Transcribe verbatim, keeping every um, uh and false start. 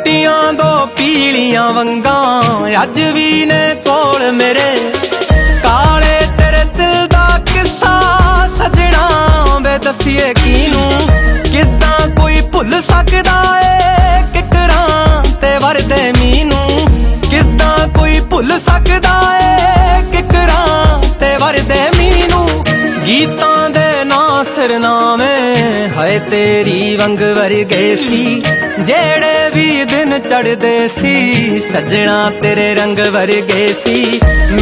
ਟੁੱਟੀਆਂ ਦੋ ਪੀਲੀਆਂ ਵੰਗਾਂ ਅੱਜ ਵੀ ਨੇ ਕੋਲ ਮੇਰੇ। ਕਾਲੇ ਤੇਰੇ ਦਿਲ ਦਾ ਕਿੱਸਾ ਸਜਣਾ ਵੇ ਦੱਸੀਏ ਕਿਨੂੰ, ਕਿੱਦਾਂ ਕੋਈ ਭੁੱਲ ਸਕਦਾ ਏ ਕਿਕਰਾਂ ਤੇ ਵਰਦੇ ਮੀਨੂੰ, ਕਿੱਦਾਂ ਕੋਈ ਭੁੱਲ ਸਕਦਾ ਏ ਕਿਕਰਾਂ ਤੇ ਵਰਦੇ ਮੀਨੂੰ। ਗੀਤਾਂ ਦੇ ਨਾਂ ਸਿਰਨਾਵੇਂ ਹਾਏ ਤੇਰੀ ਵੰਗ ਵਰਗੇ ਸੀ, ਜਿਹੜੇ ਵੀ ਦਿਨ ਚੜ੍ਹਦੇ ਸੀ ਸੱਜਣਾ ਤੇਰੇ ਰੰਗ ਵਰਗੇ ਸੀ।